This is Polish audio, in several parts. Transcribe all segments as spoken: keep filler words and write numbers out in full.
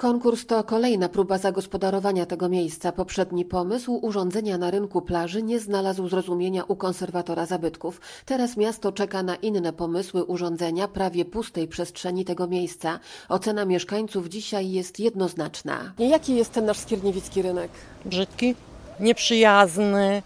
Konkurs to kolejna próba zagospodarowania tego miejsca. Poprzedni pomysł urządzenia na rynku plaży nie znalazł zrozumienia u konserwatora zabytków. Teraz miasto czeka na inne pomysły urządzenia prawie pustej przestrzeni tego miejsca. Ocena mieszkańców dzisiaj jest jednoznaczna. Jaki jest ten nasz skierniewicki rynek? Brzydki, nieprzyjazny,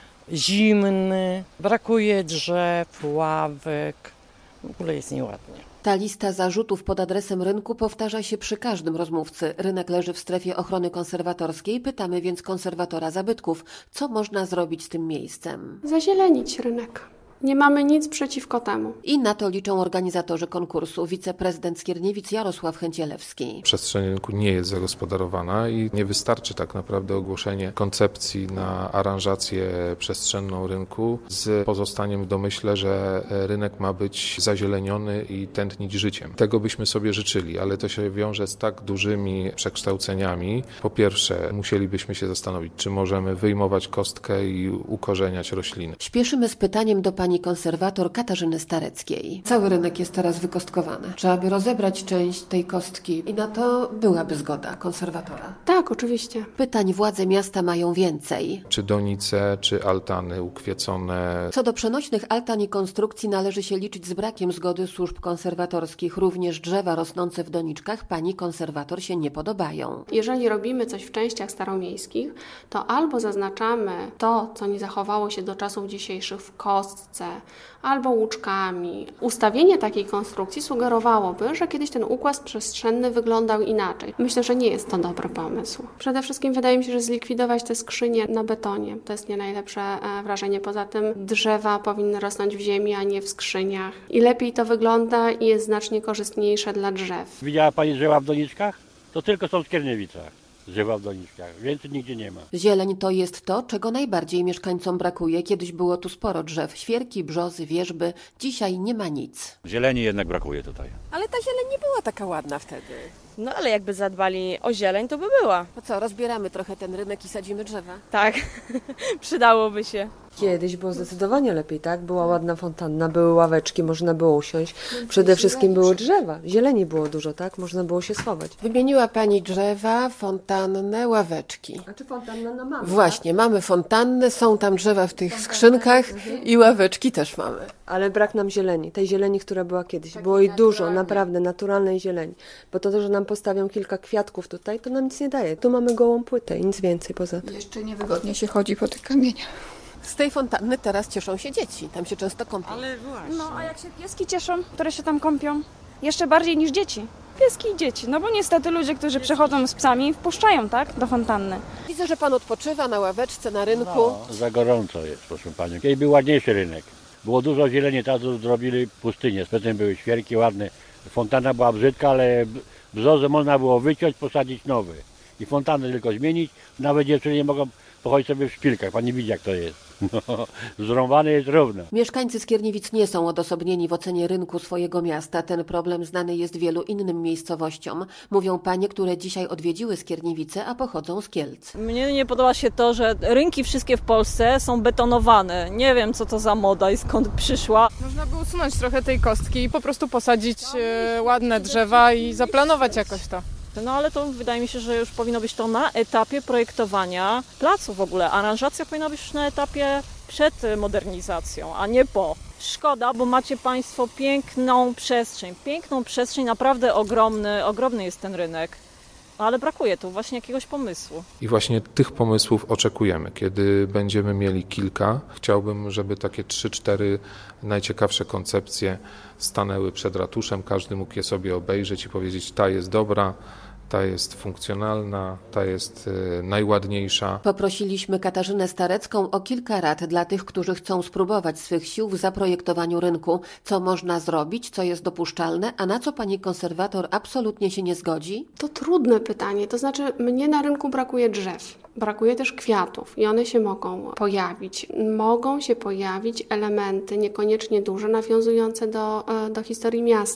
zimny, brakuje drzew, ławek, w ogóle jest nieładnie. Ta lista zarzutów pod adresem rynku powtarza się przy każdym rozmówcy. Rynek leży w strefie ochrony konserwatorskiej. Pytamy więc konserwatora zabytków, co można zrobić z tym miejscem. Zazielenić rynek. Nie mamy nic przeciwko temu. I na to liczą organizatorzy konkursu. Wiceprezydent Skierniewic Jarosław Chęcielewski. Przestrzeń rynku nie jest zagospodarowana i nie wystarczy tak naprawdę ogłoszenie koncepcji na aranżację przestrzenną rynku z pozostaniem w domyśle, że rynek ma być zazieleniony i tętnić życiem. Tego byśmy sobie życzyli, ale to się wiąże z tak dużymi przekształceniami. Po pierwsze, musielibyśmy się zastanowić, czy możemy wyjmować kostkę i ukorzeniać rośliny. Śpieszymy z pytaniem do pani konserwator Katarzyny Stareckiej. Cały rynek jest teraz wykostkowany. Trzeba by rozebrać część tej kostki i na to byłaby zgoda konserwatora. Tak, oczywiście. Pytań władze miasta mają więcej. Czy donice, czy altany ukwiecone. Co do przenośnych altan i konstrukcji należy się liczyć z brakiem zgody służb konserwatorskich. Również drzewa rosnące w doniczkach pani konserwator się nie podobają. Jeżeli robimy coś w częściach staromiejskich, to albo zaznaczamy to, co nie zachowało się do czasów dzisiejszych w kostce, albo łuczkami. Ustawienie takiej konstrukcji sugerowałoby, że kiedyś ten układ przestrzenny wyglądał inaczej. Myślę, że nie jest to dobry pomysł. Przede wszystkim wydaje mi się, że zlikwidować te skrzynie na betonie. To jest nie najlepsze wrażenie. Poza tym drzewa powinny rosnąć w ziemi, a nie w skrzyniach. I lepiej to wygląda i jest znacznie korzystniejsze dla drzew. Widziała pani drzewa w doniczkach? To tylko są w Skierniewicach. Drzewa w doniczkach. Więcej nigdzie nie ma. Zieleń to jest to, czego najbardziej mieszkańcom brakuje. Kiedyś było tu sporo drzew. Świerki, brzozy, wierzby. Dzisiaj nie ma nic. Zieleni jednak brakuje tutaj. Ale ta zieleń nie była taka ładna wtedy. No ale jakby zadbali o zieleń, to by była. No co, rozbieramy trochę ten rynek i sadzimy drzewa? Tak, przydałoby się. Kiedyś było zdecydowanie lepiej, tak? Była ładna fontanna, były ławeczki, można było usiąść. Przede wszystkim były drzewa. Zieleni było dużo, tak? Można było się schować. Wymieniła pani drzewa, fontannę, ławeczki. A czy fontannę no mamy? Właśnie, tak? Mamy fontannę, są tam drzewa w tych skrzynkach i ławeczki też mamy. Ale brak nam zieleni, tej zieleni, która była kiedyś. Było jej dużo, naprawdę, naturalnej zieleni. Bo to, że nam postawią kilka kwiatków tutaj, to nam nic nie daje. Tu mamy gołą płytę i nic więcej poza tym. Jeszcze niewygodnie się chodzi po tych kamieniach. Z tej fontanny teraz cieszą się dzieci, tam się często kąpią. Ale właśnie. No a jak się pieski cieszą, które się tam kąpią? Jeszcze bardziej niż dzieci. Pieski i dzieci, no bo niestety ludzie, którzy przechodzą z psami, wpuszczają, tak, do fontanny. Widzę, że pan odpoczywa na ławeczce, na rynku. No, za gorąco jest, proszę panią. Kiedyś był ładniejszy rynek. Było dużo zieleni, teraz zrobili pustynię. Potem były świerki ładne. Fontanna była brzydka, ale brzozy można było wyciąć, posadzić nowy. I fontannę tylko zmienić. Nawet dziewczyny nie mogą pochodzić sobie w szpilkach. Pani widzi, jak to jest. No, zrąbane jest równo. Mieszkańcy Skierniewic nie są odosobnieni w ocenie rynku swojego miasta. Ten problem znany jest wielu innym miejscowościom. Mówią panie, które dzisiaj odwiedziły Skierniewice, a pochodzą z Kielc. Mnie nie podoba się to, że rynki wszystkie w Polsce są betonowane. Nie wiem, co to za moda i skąd przyszła. Można by usunąć trochę tej kostki i po prostu posadzić e, ładne drzewa i zaplanować jakoś to. No ale to wydaje mi się, że już powinno być to na etapie projektowania placu w ogóle. Aranżacja powinna być już na etapie przed modernizacją, a nie po. Szkoda, bo macie państwo piękną przestrzeń. Piękną przestrzeń, naprawdę ogromny, ogromny jest ten rynek. Ale brakuje tu właśnie jakiegoś pomysłu. I właśnie tych pomysłów oczekujemy. Kiedy będziemy mieli kilka, chciałbym, żeby takie trzy, cztery najciekawsze koncepcje stanęły przed ratuszem. Każdy mógł je sobie obejrzeć i powiedzieć, ta jest dobra, ta jest funkcjonalna, ta jest y, najładniejsza. Poprosiliśmy Katarzynę Starecką o kilka rad dla tych, którzy chcą spróbować swych sił w zaprojektowaniu rynku. Co można zrobić, co jest dopuszczalne, a na co pani konserwator absolutnie się nie zgodzi? To trudne pytanie, to znaczy mnie na rynku brakuje drzew. Brakuje też kwiatów i one się mogą pojawić. Mogą się pojawić elementy niekoniecznie duże, nawiązujące do, do historii miasta.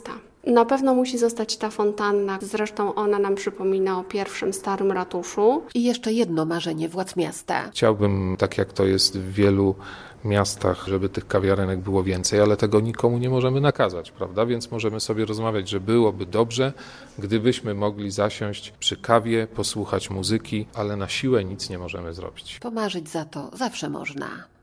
Na pewno musi zostać ta fontanna, zresztą ona nam przypomina o pierwszym starym ratuszu. I jeszcze jedno marzenie władz miasta. Chciałbym, tak jak to jest w wielu miastach, żeby tych kawiarenek było więcej, ale tego nikomu nie możemy nakazać, prawda? Więc możemy sobie rozmawiać, że byłoby dobrze, gdybyśmy mogli zasiąść przy kawie, posłuchać muzyki, ale na siłę nic nie możemy zrobić. Pomarzyć za to zawsze można.